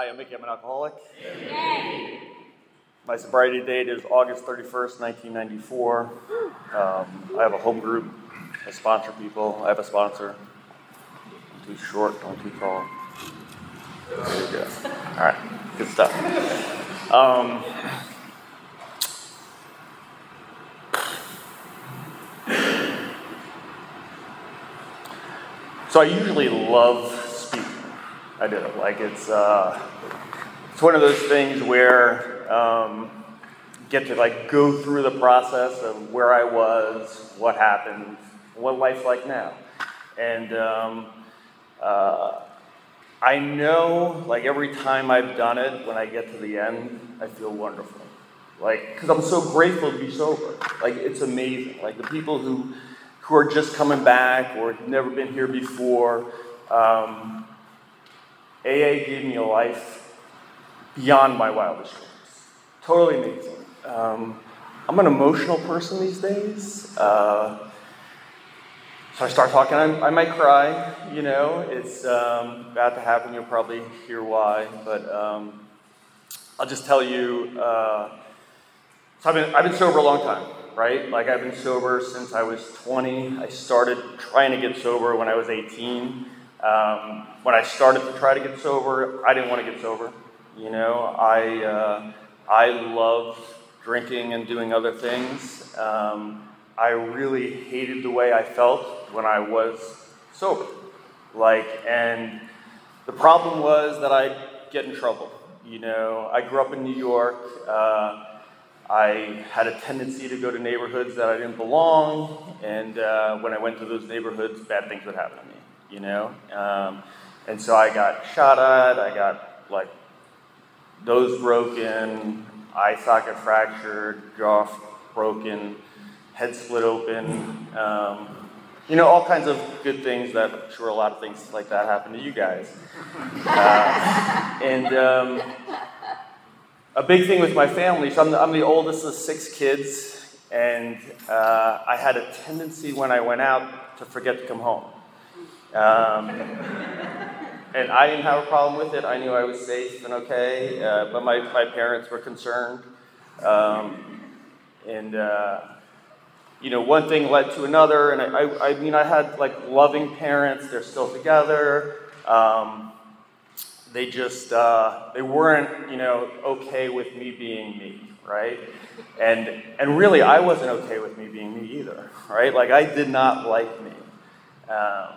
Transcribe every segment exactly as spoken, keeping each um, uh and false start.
Hi, I'm Mickey. I'm an alcoholic. My sobriety date is August thirty-first, nineteen ninety-four. Um, I have a home group. I sponsor people. I have a sponsor. I'm too short, I'm too tall. There you go. All right, good stuff. Um, so I usually love speaking. I do. Like it's uh, it's one of those things where um, get to like go through the process of where I was, what happened, what life's like now, and um, uh, I know like every time I've done it, when I get to the end, I feel wonderful. Like, because I'm so grateful to be sober. Like, it's amazing. Like the people who who are just coming back or have never been here before. Um, A A gave me a life beyond my wildest dreams. Totally amazing. Um, I'm an emotional person these days. Uh, so I start talking, I, I might cry, you know. It's um, about to happen, you'll probably hear why. But um, I'll just tell you, uh, so I've been, I've been sober a long time, right? Like I've been sober since I was twenty. I started trying to get sober when I was eighteen. Um, when I started to try to get sober, I didn't want to get sober. You know, I uh, I loved drinking and doing other things. Um, I really hated the way I felt when I was sober. Like, and the problem was that I'd get in trouble. You know, I grew up in New York. Uh, I had a tendency to go to neighborhoods that I didn't belong, and uh, when I went to those neighborhoods, bad things would happen to me. You know, um, and so I got shot at, I got like nose broken, eye socket fractured, jaw broken, head split open, um, you know, all kinds of good things that I'm sure a lot of things like that happen to you guys. Uh, and um, a big thing with my family, so I'm the, I'm the oldest of six kids, and uh, I had a tendency when I went out to forget to come home. Um, and I didn't have a problem with it. I knew I was safe and okay, uh, but my, my parents were concerned. Um, and, uh, you know, one thing led to another. And I, I, I mean, I had like loving parents. They're still together. Um, they just, uh, they weren't, you know, okay with me being me, right? And, and really, I wasn't okay with me being me either, right? Like, I did not like me. Um,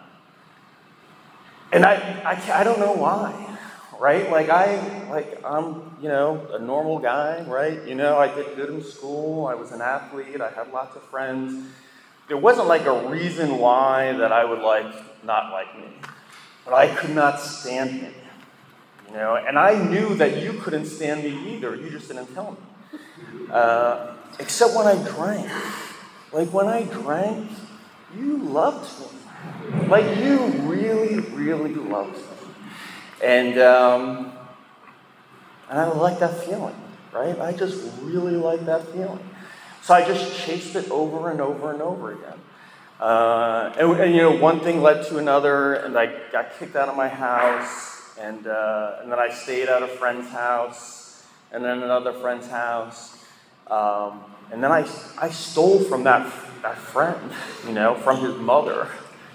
And I, I, I don't know why, right? Like I, like I'm, you know, a normal guy, right? You know, I did good in school. I was an athlete. I had lots of friends. There wasn't like a reason why that I would like not like me, but I could not stand me, you know. And I knew that you couldn't stand me either. You just didn't tell me. Uh, except when I drank. Like when I drank, you loved me. Like, you really, really loved me. And, um, and I like that feeling, right? I just really like that feeling. So I just chased it over and over and over again. Uh, and, and, you know, one thing led to another, and I got kicked out of my house, and, uh, and then I stayed at a friend's house, and then another friend's house. Um, and then I, I stole from that, that friend, you know, from his mother.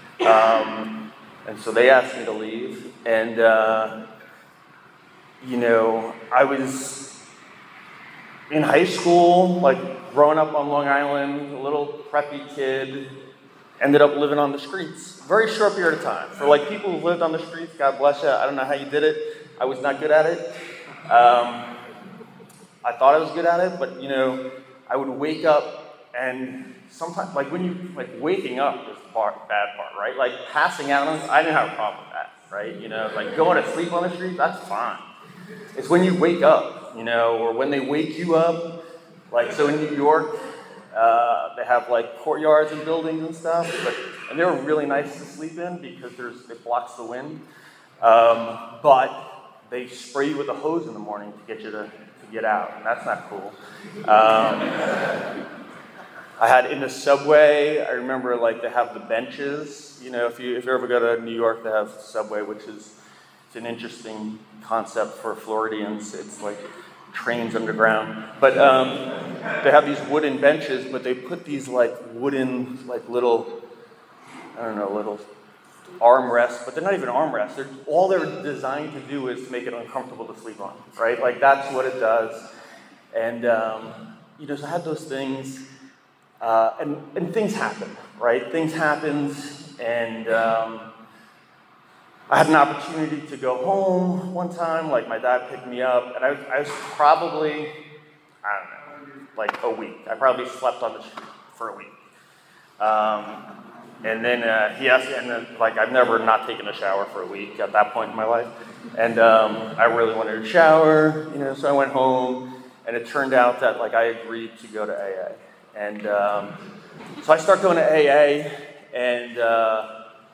Um, and so they asked me to leave, and, uh, you know, I was in high school, like, growing up on Long Island, a little preppy kid, ended up living on the streets. Very short period of time. For, like, people who lived on the streets, God bless you, I don't know how you did it. I was not good at it. Um, I thought I was good at it, but, you know, I would wake up and sometimes, like when you, like waking up is the part, bad part, right? Like passing out, on, I didn't have a problem with that, right? You know, like going to sleep on the street, that's fine. It's when you wake up, you know, or when they wake you up. Like, so in New York, uh, they have like courtyards and buildings and stuff, but, and they're really nice to sleep in because there's, it blocks the wind. Um, but they spray you with a hose in the morning to get you to, to get out, and that's not cool. Um, I had in the subway, I remember like they have the benches, you know, if you if you ever go to New York, they have Subway, which is, it's an interesting concept for Floridians. It's like trains underground. But um, they have these wooden benches, but they put these like wooden, like little, I don't know, little armrests, but they're not even armrests. They're, all they're designed to do is to make it uncomfortable to sleep on, right? Like that's what it does. And, um, you know, so I had those things, uh, and, and things happen, right? Things happen, and um, I had an opportunity to go home one time, like my dad picked me up, and I, I was probably, I don't know, like a week. I probably slept on the street for a week. Um, and then uh, he asked, and then, like I've never not taken a shower for a week at that point in my life. And um, I really wanted to shower, you know, so I went home, and it turned out that like I agreed to go to A A. And um, so I start going to A A, and uh,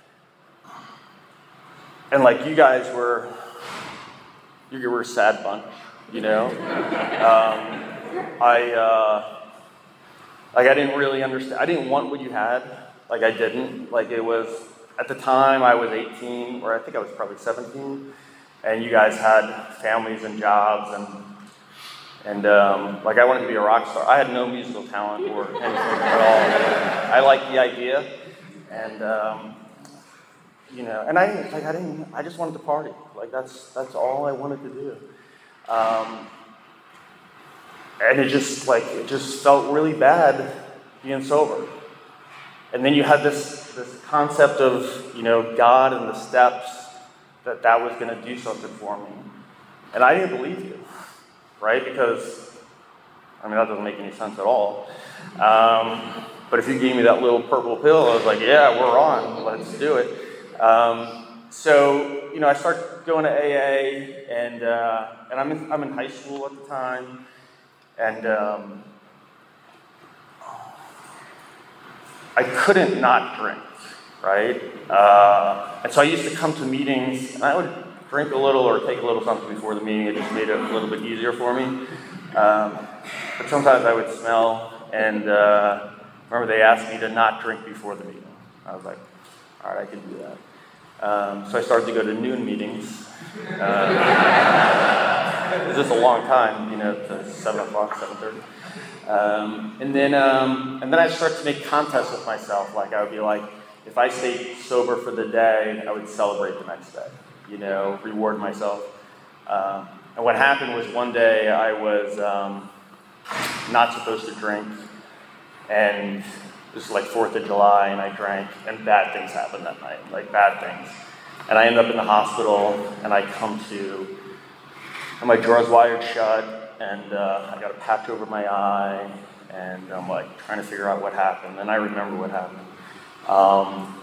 And like you guys were, you were a sad bunch, you know. Um, I uh, like I didn't really understand. I didn't want what you had. Like I didn't. Like it was at the time I was eighteen, or I think I was probably seventeen, and you guys had families and jobs, and and um, like I wanted to be a rock star. I had no musical talent or anything at all. I liked the idea, and. Um, You know, and I like I didn't. I just wanted to party. Like that's that's all I wanted to do, um, and it just like it just felt really bad being sober. And then you had this this concept of you know God and the steps that that was going to do something for me, and I didn't believe you, right? Because I mean that doesn't make any sense at all. Um, but if you gave me that little purple pill, I was like, yeah, we're on. Let's do it. Um, so, you know, I start going to A A, and uh, and I'm in, I'm in high school at the time, and um, I couldn't not drink, right? Uh, and so I used to come to meetings, and I would drink a little or take a little something before the meeting. It just made it a little bit easier for me. Um, but sometimes I would smell, and uh, remember they asked me to not drink before the meeting. I was like, all right, I can do that. Um, so I started to go to noon meetings. Uh, it was just a long time, you know, to seven o'clock, seven thirty. Um, and then, um, and then I started to make contests with myself. Like I would be like, if I stayed sober for the day, I would celebrate the next day. You know, reward myself. Um, and what happened was one day I was um, not supposed to drink, and it was like fourth of July, and I drank, and bad things happened that night, like bad things. And I end up in the hospital, and I come to, and my jaw's wired shut, and uh, I got a patch over my eye, and I'm like trying to figure out what happened, and I remember what happened. Um,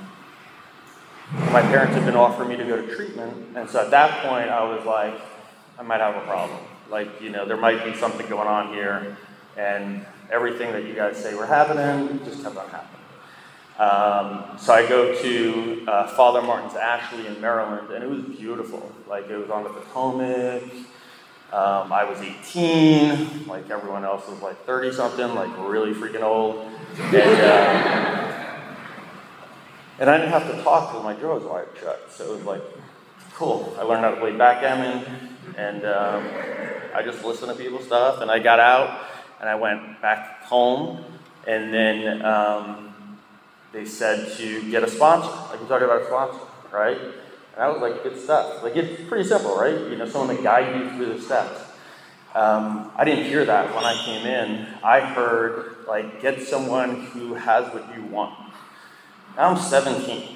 my parents had been offering me to go to treatment, and so at that point I was like, I might have a problem. Like, you know, there might be something going on here, and everything that you guys say we're happening just kept on happening. Um, so I go to uh, Father Martin's Ashley in Maryland, and it was beautiful. Like it was on the Potomac. Um, I was eighteen, like everyone else was like thirty something, like really freaking old. And, uh, and I didn't have to talk till my jaw was wired shut. So it was like, cool. I learned how to play backgammon, and um, I just listened to people's stuff, and I got out. And I went back home, and then um, they said to get a sponsor. Like we talked about a sponsor, right? And I was like, good stuff. Like it's pretty simple, right? You know, someone to guide you through the steps. Um, I didn't hear that when I came in. I heard like, get someone who has what you want. Now I'm seventeen.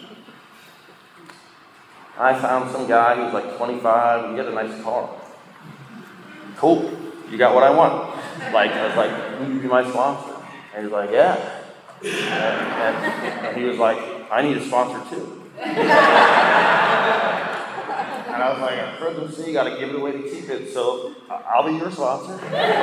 I found some guy who's like twenty-five, and he had a nice car. Cool, you got what I want. Like, I was like, will you be my sponsor? And he was like, yeah. And, and, and he was like, I need a sponsor too. And I was like, I've heard them say you got to give it away to keep it, so I'll be your sponsor.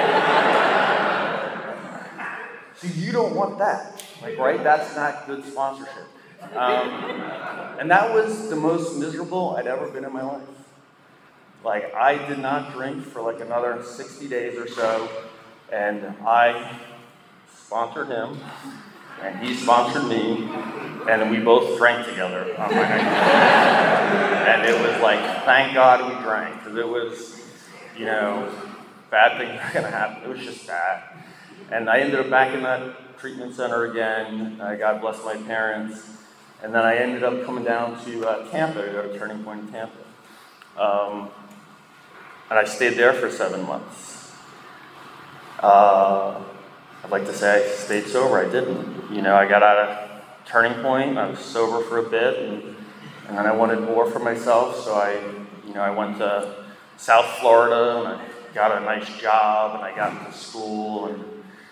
So you don't want that. Like, right? That's not good sponsorship. Um, and that was the most miserable I'd ever been in my life. Like, I did not drink for like another sixty days or so. And I sponsored him, and he sponsored me, and we both drank together on my nineteenth. And it was like, thank God we drank, because it was, you know, bad things were going to happen. It was just bad. And I ended up back in that treatment center again. Uh, God bless my parents. And then I ended up coming down to uh, Tampa, to go to Turning Point in Tampa. Um, and I stayed there for seven months. Uh, I'd like to say I stayed sober. I didn't. You know, I got out of Turning Point. I was sober for a bit, and, and then I wanted more for myself. So I, you know, I went to South Florida, and I got a nice job, and I got into school, and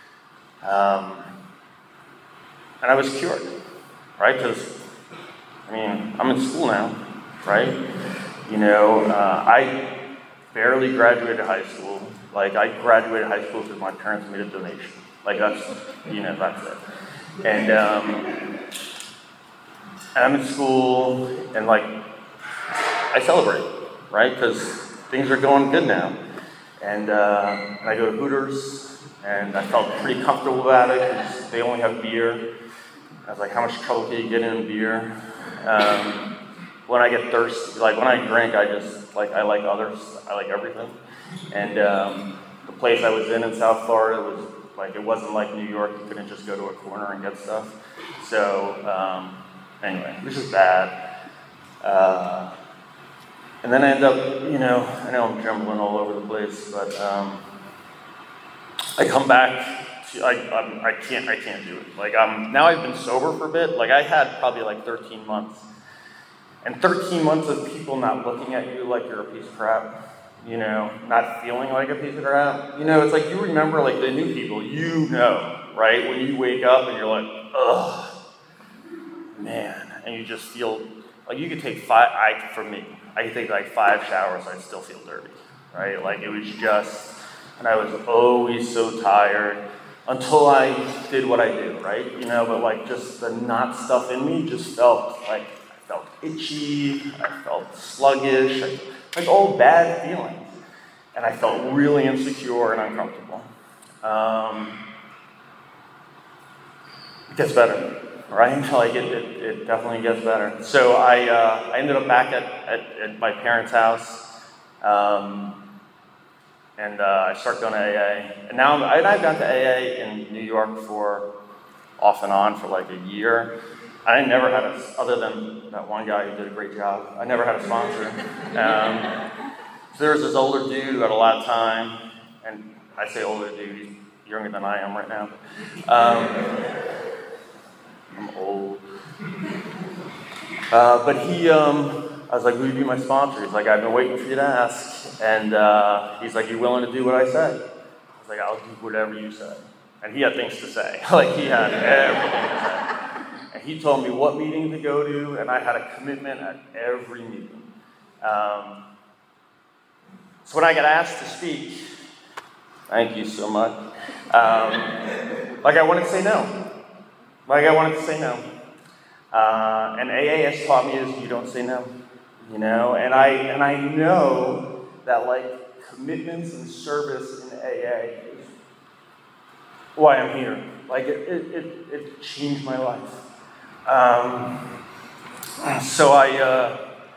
um, and I was cured, right? Because I mean, I'm in school now, right? You know, uh, I barely graduated high school. Like, I graduated high school because my parents made a donation. Like, that's, you know, that's it. And, um, and I'm in school, and, like, I celebrate, right? Because things are going good now. And, uh, and I go to Hooters, and I felt pretty comfortable about it because they only have beer. I was like, how much trouble can you get in beer? Um, when I get thirsty, like when I drink, I just, like, I like others, I like everything. And um, the place I was in in South Florida was, like, it wasn't like New York, you couldn't just go to a corner and get stuff. So, um, anyway, it was just bad. Uh, and then I end up, you know, I know I'm jumbling all over the place, but um, I come back. I, I'm, I can't, I can't do it. Like, um, now I've been sober for a bit. Like, I had probably like thirteen months. And thirteen months of people not looking at you like you're a piece of crap, you know, not feeling like a piece of crap. You know, it's like you remember, like, the new people, you know, right? When you wake up and you're like, ugh, man. And you just feel, like, you could take five, I, for me, I could take like five showers, I'd still feel dirty, right? Like, it was just, and I was always so tired. Until I did what I did, right? You know, but like just the not stuff in me just felt like, I felt itchy, I felt sluggish, I, like all bad feelings. And I felt really insecure and uncomfortable. Um, it gets better, right? Like it, it, it definitely gets better. So I, uh, I ended up back at, at, at my parents' house. Um, And uh, I started going to A A. And now I'm, and I've gone to A A in New York for off and on for like a year. I never had a, other than that one guy who did a great job, I never had a sponsor. Um, so there was this older dude who had a lot of time. And I say older dude, he's younger than I am right now. Um, I'm old. Uh, but he, um, I was like, will you be my sponsor? He's like, I've been waiting for you to ask. And uh, he's like, you willing to do what I say? I was like, I'll do whatever you say. And he had things to say. Like, he had everything to say. And he told me what meeting to go to, and I had a commitment at every meeting. Um, so when I got asked to speak, thank you so much, um, like I wanted to say no. Like I wanted to say no. Uh, and A A has taught me is you don't say no. You know, and I and I know that, like, commitments and service in A A is why I'm here. Like, it it, it, it changed my life. Um, so I uh,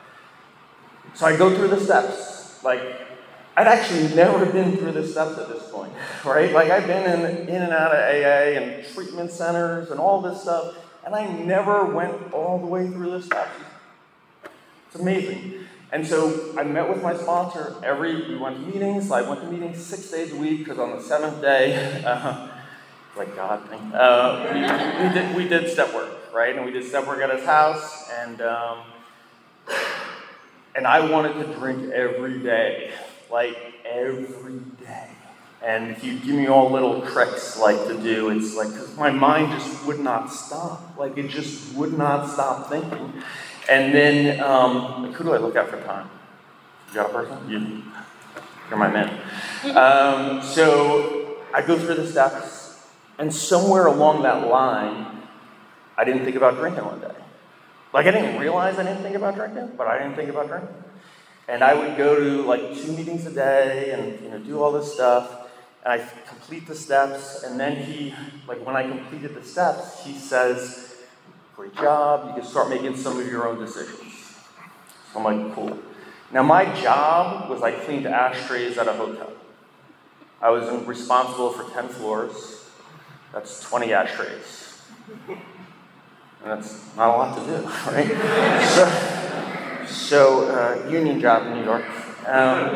so I go through the steps. Like, I'd actually never been through the steps at this point, right? Like, I've been in in and out of A A and treatment centers and all this stuff, and I never went all the way through the steps. It's amazing. And so I met with my sponsor every, we went to meetings. I went to meetings six days a week because on the seventh day, uh, like God thing, uh, we, we, did, we did step work, right? And we did step work at his house. And, um, and I wanted to drink every day, like every day. And if you give me all little tricks like to do, it's like, because my mind just would not stop. Like, it just would not stop thinking. And then, um, like, who do I look at for time? You got a person? You, you're my man. Um, so I go through the steps, and somewhere along that line, I didn't think about drinking one day. Like, I didn't realize I didn't think about drinking, but I didn't think about drinking. And I would go to, like, two meetings a day and, you know, do all this stuff. And I complete the steps, and then he, like, when I completed the steps, he says, before he job. You can start making some of your own decisions. So I'm like, cool. Now my job was I cleaned ashtrays at a hotel. I was responsible for ten floors. That's twenty ashtrays. And that's not a lot to do, right? so, so uh, union job in New York. Um,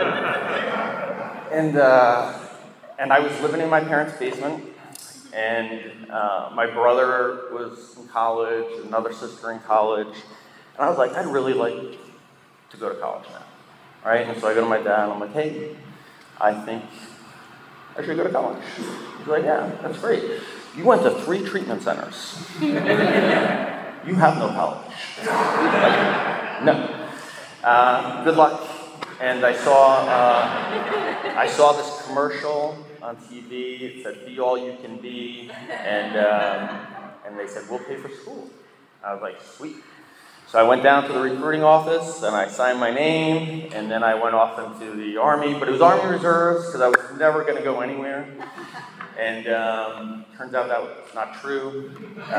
and uh, and I was living in my parents' basement, and uh, my brother was in college, another sister in college, and I was like, I'd really like to go to college now, right? And so I go to my dad, and I'm like, hey, I think I should go to college. He's like, yeah, that's great. You went to three treatment centers. You have no college. Like, no. Uh, good luck. And I saw uh, I saw this commercial on T V. It said, "Be all you can be," and um, and they said, "We'll pay for school." I was like, "Sweet." So I went down to the recruiting office and I signed my name, and then I went off into the Army. But it was Army Reserves because I was never going to go anywhere. And um, turns out that was not true.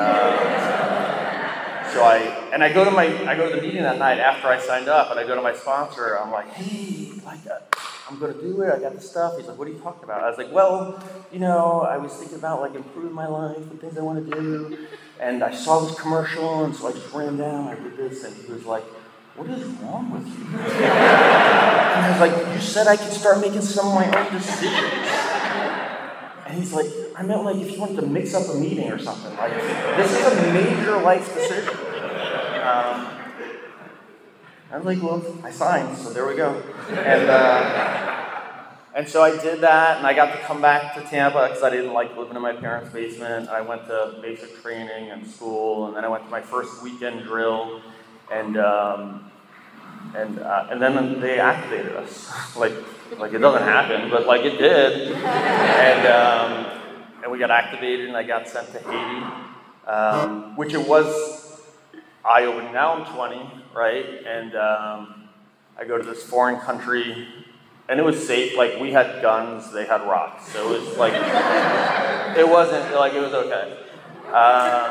Uh, so I and I go to my I go to the meeting that night after I signed up, and I go to my sponsor. I'm like, hey, like uh, I'm going to do it. I got the stuff. He's like, what are you talking about? I was like, well, you know, I was thinking about like improving my life and things I want to do. And I saw this commercial, and so I just ran down. I did this, and he was like, what is wrong with you? And I was like, you said I could start making some of my own decisions. And he's like, I meant like if you wanted to mix up a meeting or something. Like, this is a major life decision. Um, I was like, well, I signed, so there we go. And uh, and so I did that, and I got to come back to Tampa because I didn't like living in my parents' basement. I went to basic training and school, and then I went to my first weekend drill, and um, and uh, and then they activated us. like. Like, it doesn't happen, but, like, it did. And um, and we got activated, and I got sent to Haiti, um, which it was eye-opening. Now I'm twenty, right? And um, I go to this foreign country, and it was safe. Like, we had guns, they had rocks. So it was, like, it wasn't, like, it was okay. Uh,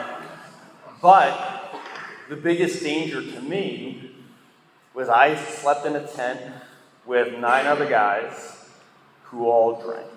but the biggest danger to me was I slept in a tent with nine other guys who all drank.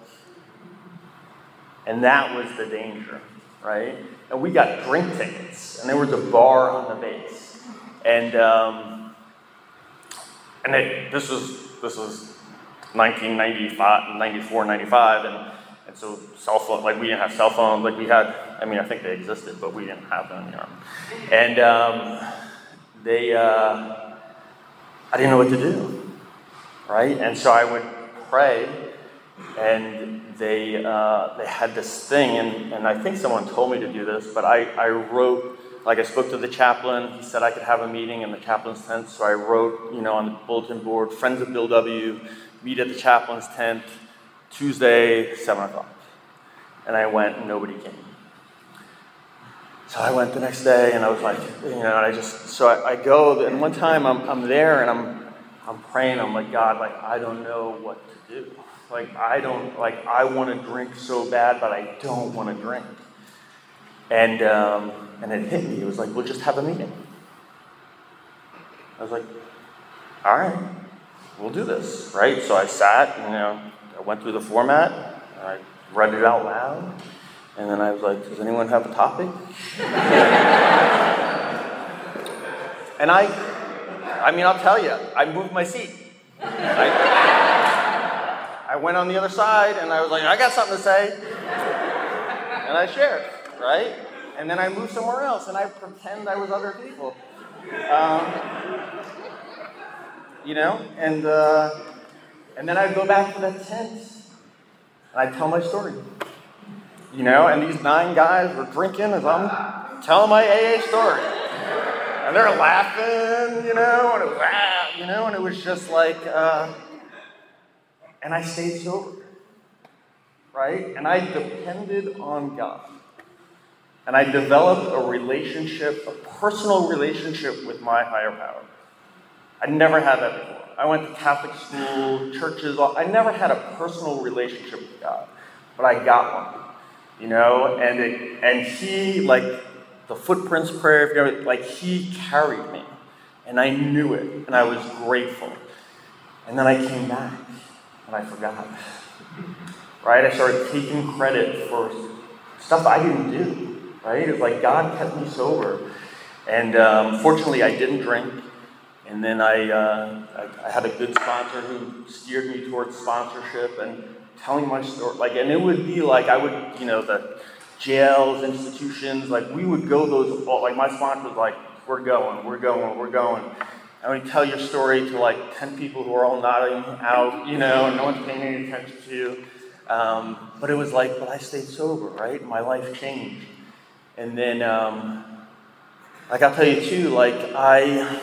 And that was the danger, right? And we got drink tickets, and there was a bar on the base. And um, and it, this was this was nineteen ninety-five, ninety-four, ninety-five, and, and so cell phone, like we didn't have cell phones, like we had, I mean, I think they existed, but we didn't have them in the Army. And um, they, uh, I didn't know what to do. Right? And so I would pray, and they uh, they had this thing, and, and I think someone told me to do this, but I, I wrote, like I spoke to the chaplain, he said I could have a meeting in the chaplain's tent, so I wrote, you know, on the bulletin board, Friends of Bill W., meet at the chaplain's tent, Tuesday, seven o'clock. And I went, and nobody came. So I went the next day, and I was like, you know, and I just, so I, I go, and one time I'm I'm there, and I'm, I'm praying, I'm like, God, like, I don't know what to do. Like, I don't, like, I want to drink so bad, but I don't want to drink. And um, and it hit me. It was like, we'll just have a meeting. I was like, all right, we'll do this, right? So I sat, and, you know, I went through the format, and I read it out loud, and then I was like, does anyone have a topic? And I... I mean, I'll tell you, I moved my seat. I, I went on the other side, and I was like, I got something to say. And I shared, right? And then I moved somewhere else, and I pretend I was other people. Um, you know, and uh, and then I'd go back to that tent, and I'd tell my story. You know, and these nine guys were drinking as I'm telling my A A story. And they're laughing, you know, and it was, ah, you know, and it was just like, uh, and I stayed sober, right? And I depended on God. And I developed a relationship, a personal relationship with my higher power. I never had that before. I went to Catholic school, churches, I never had a personal relationship with God, but I got one, you know, and it, and he, like, the footprints prayer, if you ever, like he carried me. And I knew it, and I was grateful. And then I came back, and I forgot. Right? I started taking credit for stuff I didn't do. Right? It's like God kept me sober. And um, fortunately, I didn't drink. And then I, uh, I I had a good sponsor who steered me towards sponsorship and telling my story. Like, and it would be like I would, you know, the jails, institutions, like we would go those. Like my sponsor was like, "We're going, we're going, we're going." And we tell your story to like ten people who are all nodding out, you know, and no one's paying any attention to you. Um, but it was like, but I stayed sober, right? My life changed. And then, um, like I'll tell you too, like I,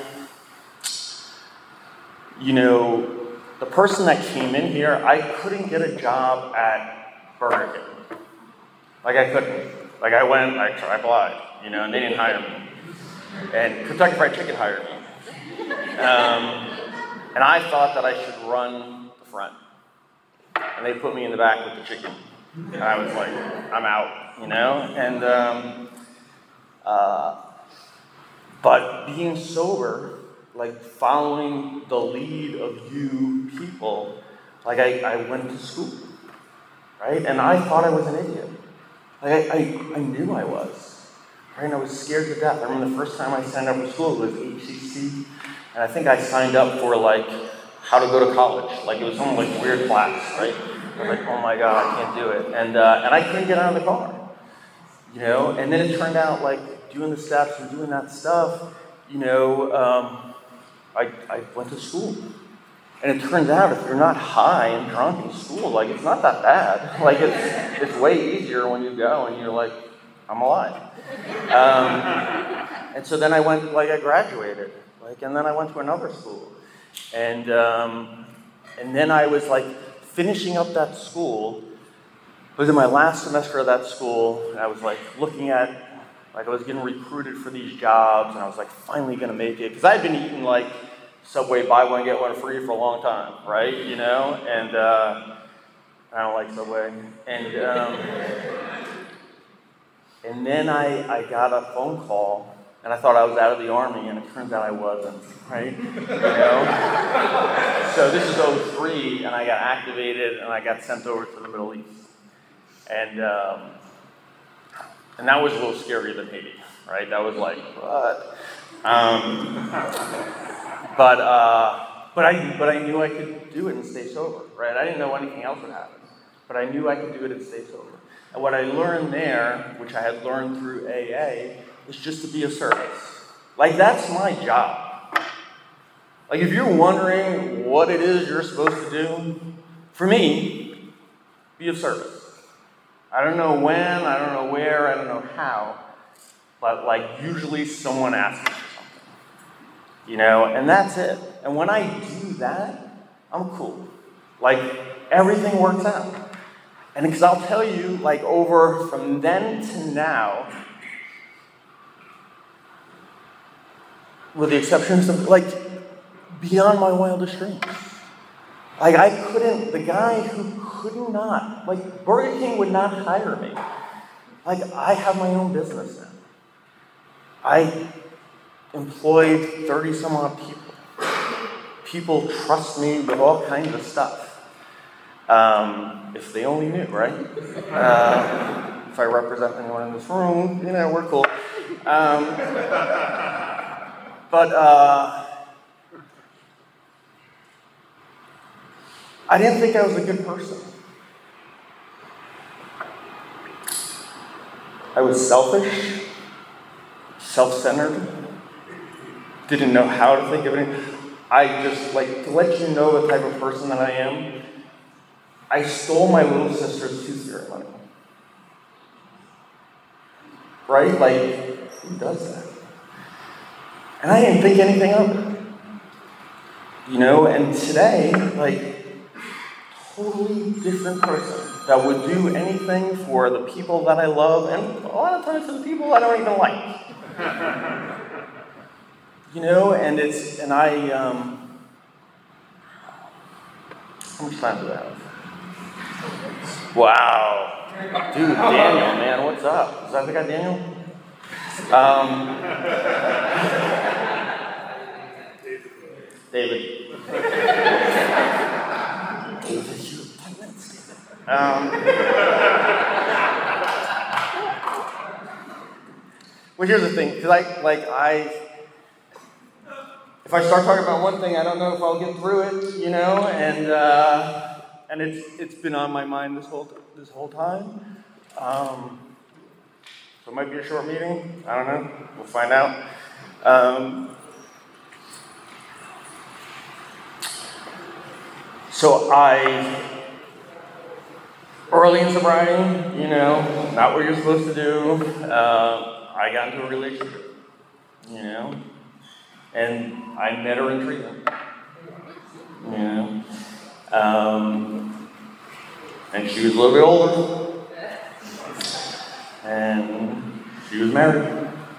you know, the person that came in here, I couldn't get a job at Burger King. Like I couldn't. Like I went, I, I applied, you know, and they didn't hire me. And Kentucky Fried Chicken hired me. Um, and I thought that I should run the front. And they put me in the back with the chicken. And I was like, I'm out, you know? And, um, uh, but being sober, like following the lead of you people, like I, I went to school, right? And I thought I was an idiot. Like I, I, I knew I was, right? And I was scared to death. I remember the first time I signed up for school, it was H C C. And I think I signed up for like how to go to college. Like it was some like weird class, right? I'm like, oh my God, I can't do it. And uh, and I couldn't get out of the car, you know? And then it turned out like doing the steps and doing that stuff, you know, um, I, I went to school. And it turns out if you're not high and drunk in school, like it's not that bad. Like it's it's way easier when you go and you're like, I'm alive. Um, and so then I went, like I graduated. Like, and then I went to another school. And um, and then I was like finishing up that school. It was in my last semester of that school, and I was like looking at, like I was getting recruited for these jobs, and I was like finally gonna make it. Because I had been eating like Subway, buy one, get one free for a long time, right? You know? And uh, I don't like Subway. And um, and then I, I got a phone call. And I thought I was out of the Army, and it turns out I wasn't, right? You know? So this is oh three, and I got activated, and I got sent over to the Middle East. And um, and that was a little scarier than Haiti, right? That was like, what? Um, but uh, but I but I knew I could do it and stay sober, right? I didn't know anything else would happen, but I knew I could do it and stay sober. And what I learned there, which I had learned through A A, is just to be of service. Like, that's my job. Like, if you're wondering what it is you're supposed to do, for me, be of service. I don't know when, I don't know where, I don't know how, but, like, usually someone asks me for something. You know, and that's it. And when I do that, I'm cool. Like, everything works out. And because I'll tell you, like, over from then to now, with the exceptions of, like, beyond my wildest dreams. Like, I couldn't, the guy who could not, like, Burger King would not hire me. Like, I have my own business now. I employed thirty some odd people. People trust me with all kinds of stuff. Um, if they only knew, right? Uh, if I represent anyone in this room, you know, we're cool. Um, But uh, I didn't think I was a good person. I was selfish, self-centered, didn't know how to think of anything. I just, like, to let you know the type of person that I am, I stole my little sister's tooth fairy money. Right? Like, who does that? And I didn't think anything of it. You know, and today, like, totally different person that would do anything for the people that I love, and a lot of times for the people I don't even like. You know, and it's, and I, um, how much time do I have? Wow. Dude, Daniel, man, what's up? Is that the guy, Daniel? Um, David. David, you have ten minutes, David. Um, well, here's the thing, because I, like, I, if I start talking about one thing, I don't know if I'll get through it, you know, and uh, and it's it's been on my mind this whole this whole time. Um, so it might be a short meeting. I don't know. We'll find out. Um, so I, early in sobriety, you know, not what you're supposed to do. Uh, I got into a relationship, you know, and I met her in treatment, you know, um, and she was a little bit older, and she was married,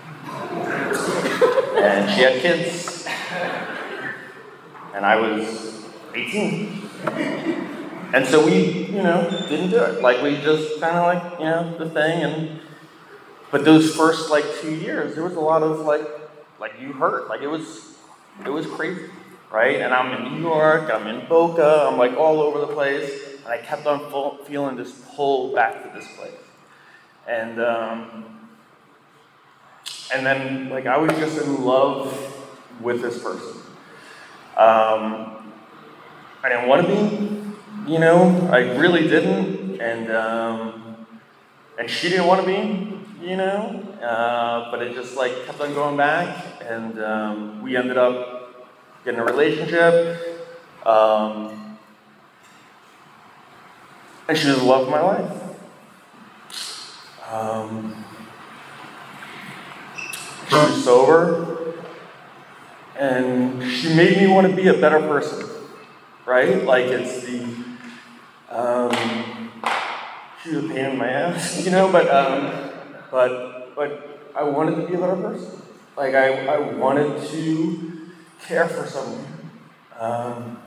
and she had kids, and I was eighteen. And so we, you know, didn't do it. Like, we just kind of like, you know, the thing. And but those first, like, two years, there was a lot of, like, like you hurt. Like, it was, it was crazy, right? And I'm in New York, I'm in Boca, I'm, like, all over the place. And I kept on full, feeling this pull back to this place. And, um, and then, like, I was just in love with this person. Um, I didn't want to be, you know, I really didn't, and um, and she didn't want to be, you know, uh, but it just like kept on going back, and um, we ended up getting a relationship, um, and she was the love of my life. Um, she was sober, and she made me want to be a better person. Right? Like, it's the, um, she was a pain in my ass, you know, but, um, but, but I wanted to be a better person. Like, I, I wanted to care for someone. Um,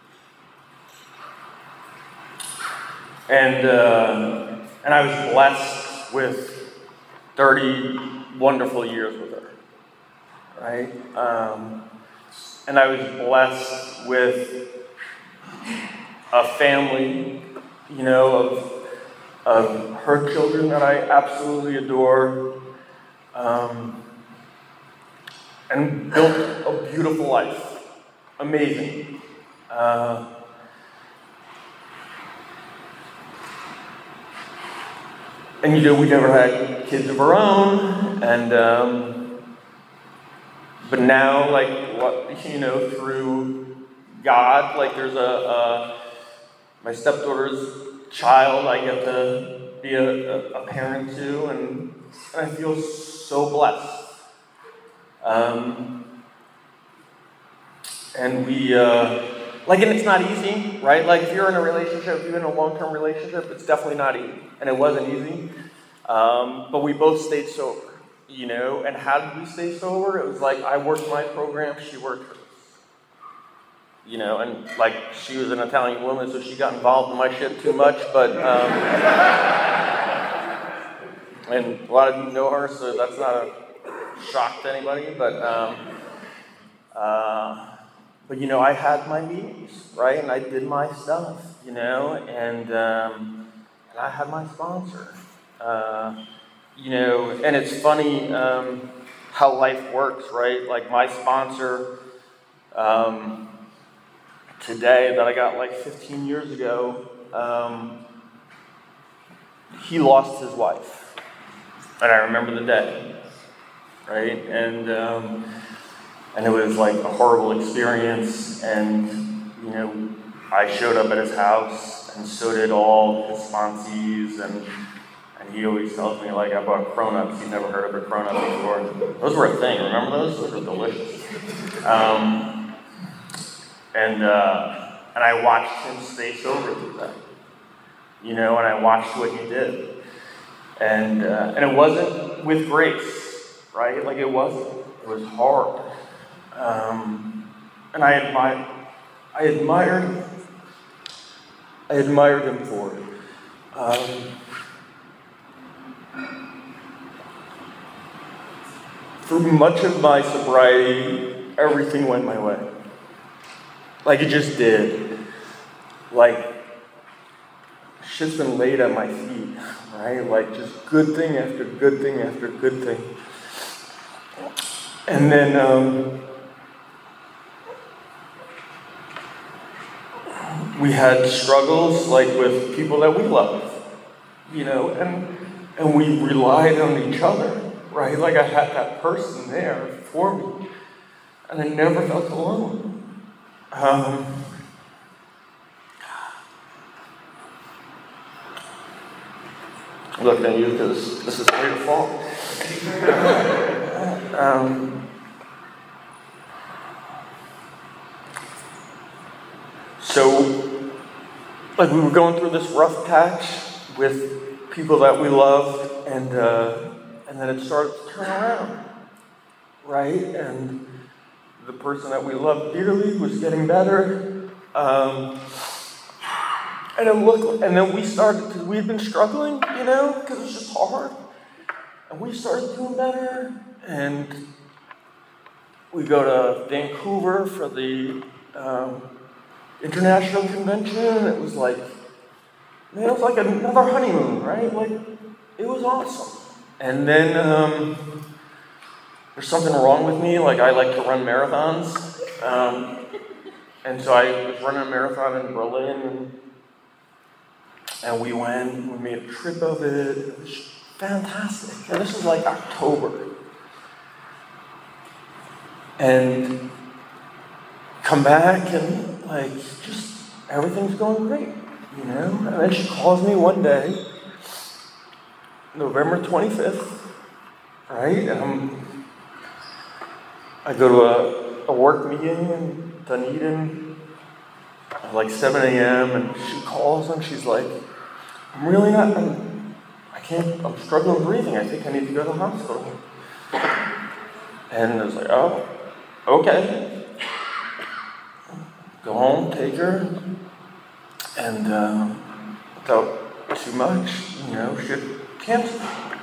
and, uh, and I was blessed with thirty wonderful years with her, right? Um, and I was blessed with a family, you know, of, of her children that I absolutely adore, um, and built a beautiful life. Amazing. Uh, and, you know, we never had kids of our own, and, um, but now, like, what, you know, through God, like, there's a, a my stepdaughter's child I get to be a, a, a parent to, and, and I feel so blessed. Um, and we, uh, like, and it's not easy, right? Like, if you're in a relationship, if you're in a long-term relationship, it's definitely not easy. And it wasn't easy. Um, but we both stayed sober, you know? And how did we stay sober? It was like, I worked my program, she worked hers. You know, and like, she was an Italian woman, so she got involved in my shit too much, but, um, and a lot of you know her, so that's not a shock to anybody, but, um, uh, but, you know, I had my meetings, right, and I did my stuff, you know, and, um, and I had my sponsor, uh, you know, and it's funny, um, how life works, right, like, my sponsor, um, today that I got like fifteen years ago, um, he lost his wife. And I remember the day, right? And um, and it was like a horrible experience. And, you know, I showed up at his house, and so did all his sponsees. And and he always tells me, like, I bought Cronuts. He'd never heard of a Cronut before. Those were a thing. Remember those? Those were delicious. Um, And uh, and I watched him stay sober through that, you know, and I watched what he did, and uh, and it wasn't with grace, right? Like, it wasn't. It was hard, um, and I admired, I admired, I admired him for it. Um, through much of my sobriety, everything went my way. Like it just did. Like, shit's been laid at my feet, right? Like just good thing after good thing after good thing. And then, um, we had struggles like with people that we love, you know, and and we relied on each other, right? Like I had that person there for me, and I never felt alone. Um, I'm looking at you because this is your fault. um, so, like we were going through this rough patch with people that we loved, and uh, and then it started to turn around, right? And the person that we loved dearly was getting better, um, and it looked, and then we started because we had been struggling, you know, because it was just hard, and we started doing better, and we go to Vancouver for the um, international convention, and it was like, man, it was like another honeymoon, right? Like, it was awesome. And then um, there's something wrong with me. Like, I like to run marathons. Um, and so I was running a marathon in Berlin, and, and we went, we made a trip of it. It was fantastic. And this was like October. And come back, and like, just everything's going great. You know, and then she calls me one day, November twenty-fifth, right? And I'm, I go to a, a work meeting in Dunedin at like seven a.m. and she calls and she's like, I'm really not, I'm, I can't, I'm struggling breathing. I think I need to go to the hospital. And I was like, oh, okay. Go home, take her. And uh, without too much, you know, she had cancer.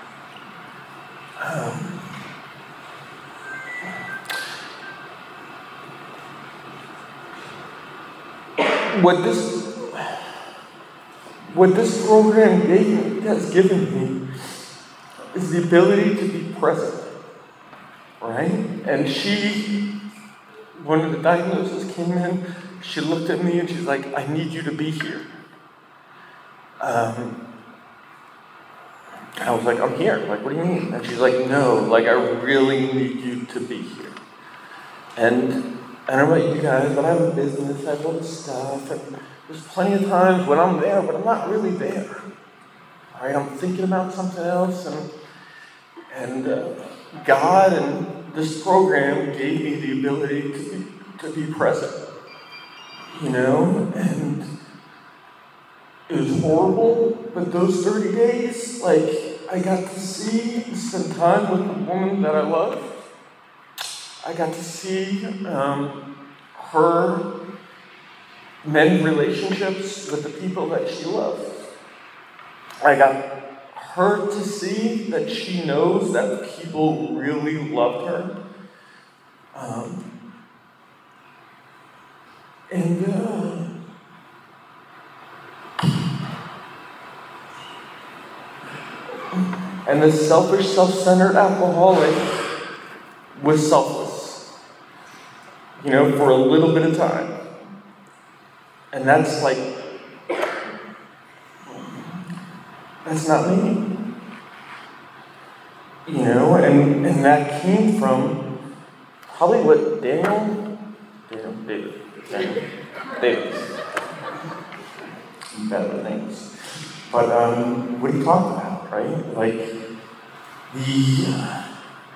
Um, what this, what this program gave, has given me is the ability to be present, right? And she, when the diagnosis came in, she looked at me and she's like, I need you to be here. Um, and I was like, I'm here. Like, what do you mean? And she's like, no, like, I really need you to be here. And I don't know about you guys, but I have a business, I have all this stuff, and there's plenty of times when I'm there, but I'm not really there. All right, I'm thinking about something else, and, and uh, God and this program gave me the ability to be, to be present. You know, and it was horrible, but those thirty days, like, I got to see, spend time with the woman that I love. I got to see um, her mend relationships with the people that she loved. I got her to see that she knows that people really loved her. Um, And, uh, and the selfish, self-centered alcoholic was selfless, you know, for a little bit of time. And that's like, that's not me. You know, and, and that came from probably what Daniel, Daniel, David, Daniel, David, better names. But um, what he talked about, right? Like the uh,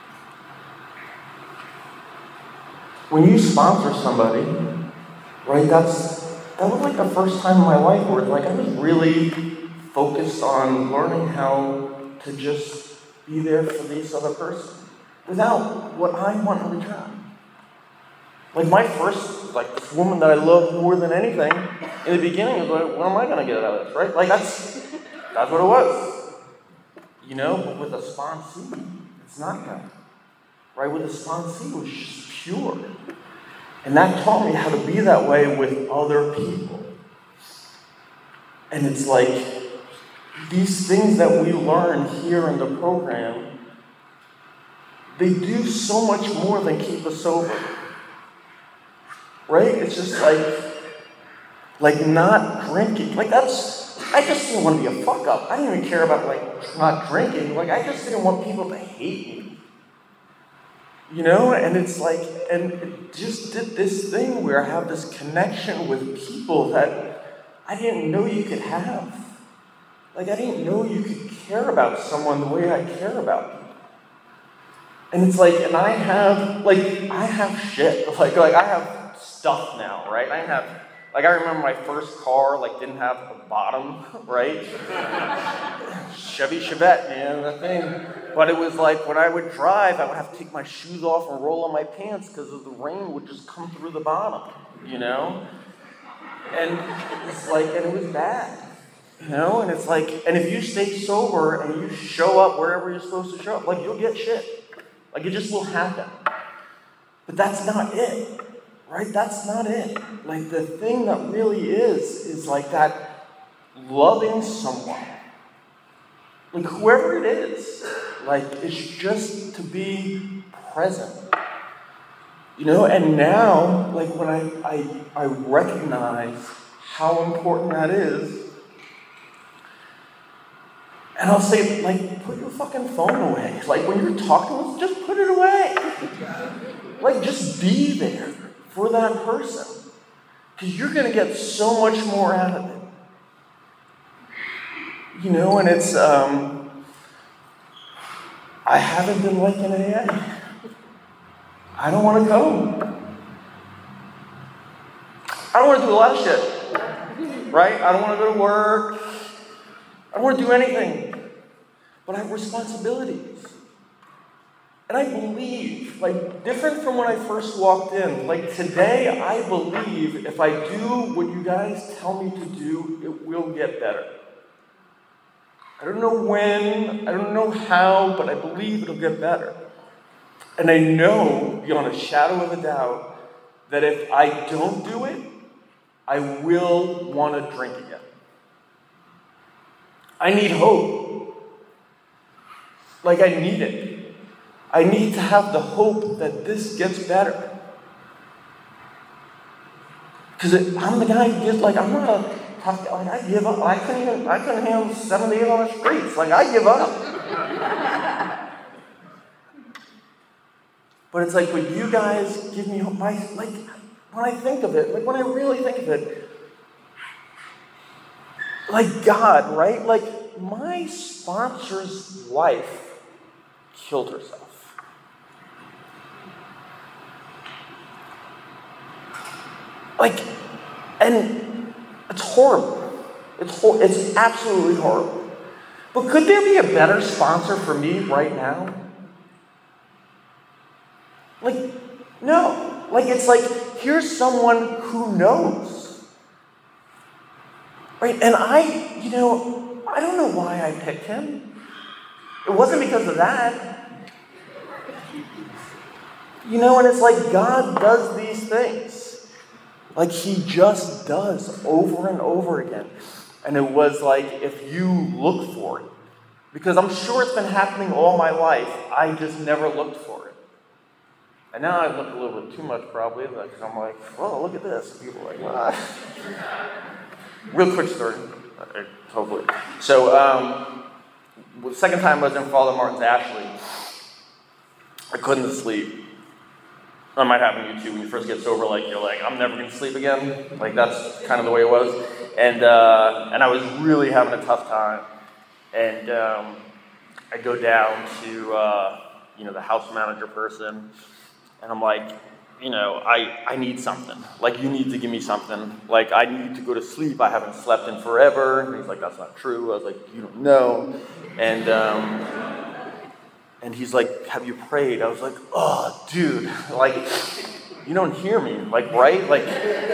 when you sponsor somebody, right? That's that was like the first time in my life where like I was really focused on learning how to just be there for this other person without what I want in return. Like my first, like this woman that I love more than anything, in the beginning was like, what am I going to get out of this, right? Like that's that's what it was. You know, but with a sponsee, it's not that. right? With the sponsee was just pure. And that taught me how to be that way with other people. And it's like, these things that we learn here in the program, they do so much more than keep us sober. Right? It's just like, like not drinking. Like that's, I just didn't want to be a fuck up. I didn't even care about like not drinking. Like I just didn't want people to hate me. You know? And it's like, and it just did this thing where I have this connection with people that I didn't know you could have. Like I didn't know you could care about someone the way I care about people. And it's like, and I have, like, I have shit. Like, like I have stuff now, right? I have, like, I remember my first car, like, didn't have a bottom, right? Chevy Chevette, man, that thing. But it was like, when I would drive, I would have to take my shoes off and roll on my pants because the rain would just come through the bottom, you know? And it's like, and it was bad. You know, and it's like, and if you stay sober and you show up wherever you're supposed to show up, like you'll get shit. Like it just will happen. But that's not it, right? That's not it. Like the thing that really is, is like that loving someone. Like whoever it is, like it's just to be present. You know, and now, like when I, I, I recognize how important that is, and I'll say, like, put your fucking phone away. Like, when you're talking with, just put it away. Like, just be there for that person. Because you're going to get so much more out of it. You know, and it's, um, I haven't been like in A A. I don't want to go. I don't want to do a lot of shit. Right? I don't want to go to work. I don't want to do anything. But I have responsibilities. And I believe, like, different from when I first walked in, like today, I believe if I do what you guys tell me to do, it will get better. I don't know when, I don't know how, but I believe it'll get better. And I know, beyond a shadow of a doubt, that if I don't do it, I will want to drink again. I need hope. Like I need it. I need to have the hope that this gets better. Because I'm the guy who gets, like, I'm not a tough guy. Like, I give up. I couldn't even, I couldn't handle seven days on the streets. Like, I give up. But it's like, when you guys give me hope, my, like, when I think of it, like, when I really think of it, like God, right? Like, my sponsor's wife killed herself. Like, and it's horrible. It's hor- it's absolutely horrible. But could there be a better sponsor for me right now? Like, no. Like, it's like, here's someone who knows. Right? And I, you know, I don't know why I picked him. It wasn't because of that. You know, and it's like God does these things. Like he just does over and over again. And it was like, if you look for it. Because I'm sure it's been happening all my life. I just never looked for it. And now I look a little bit too much probably. Like I'm like, well, look at this. People are like, ah. Real quick story. Hopefully. So, um, the second time I was in Father Martin's Ashley, I couldn't sleep. That might happen to you too when you first get sober. Like you're like, I'm never going to sleep again. Like that's kind of the way it was, and uh, and I was really having a tough time. And um, I go down to uh, you know the house manager person, and I'm like, you know, I I need something. Like you need to give me something. Like I need to go to sleep. I haven't slept in forever. And he's like, that's not true. I was like, you don't know. And um, and he's like, have you prayed? I was like, oh, dude, like, you don't hear me, like, right? Like,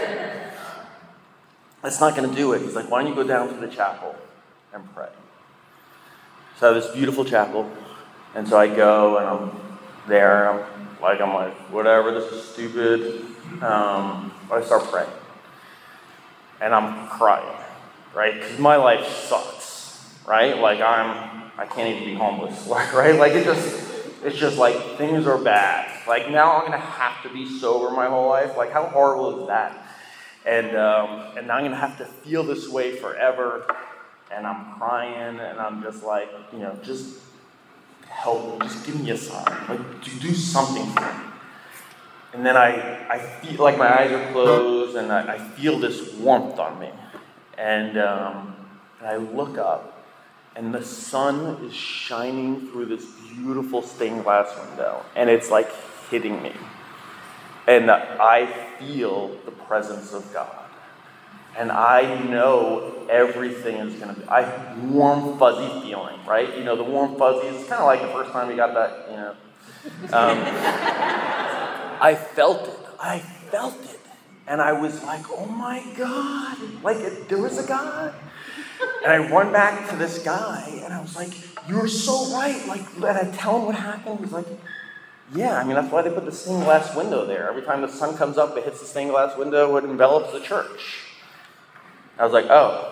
that's not going to do it. He's like, why don't you go down to the chapel and pray? So I have this beautiful chapel, and so I go, and I'm there, and I'm like, I'm like, whatever, this is stupid. Um, I start praying. And I'm crying, right? Because my life sucks, right? Like I'm, I can't even be homeless, right? Like it just, it's just like things are bad. Like now I'm gonna have to be sober my whole life. Like how horrible is that? And um, and now I'm gonna have to feel this way forever. And I'm crying, and I'm just like, you know, just help me, just give me a sign, like do, do something for me. And then I, I feel like my eyes are closed, and I, I feel this warmth on me. And, um, and I look up, and the sun is shining through this beautiful stained glass window, and it's like hitting me. And I feel the presence of God. And I know everything is going to be, I warm, fuzzy feeling, right? You know, the warm, fuzzy is kind of like the first time you got that, you know. Um, I felt it. I felt it. And I was like, oh my God. Like, it, there was a God. And I run back to this guy, and I was like, you're so right. Like, and I tell him what happened. He's like, yeah, I mean, that's why they put the stained glass window there. Every time the sun comes up, it hits the stained glass window, it envelops the church. I was like, oh.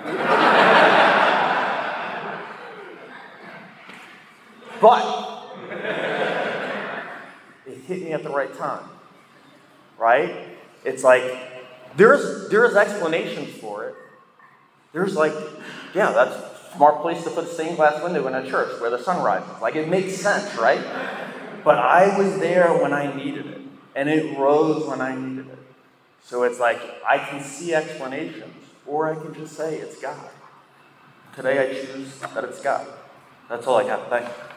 But it hit me at the right time, right? It's like, there's there's explanations for it. There's like, yeah, that's a smart place to put a stained glass window in a church where the sun rises. Like, it makes sense, right? But I was there when I needed it, and it rose when I needed it. So it's like, I can see explanations, or I can just say it's God. Today I choose that it's God. That's all I got. Thank you.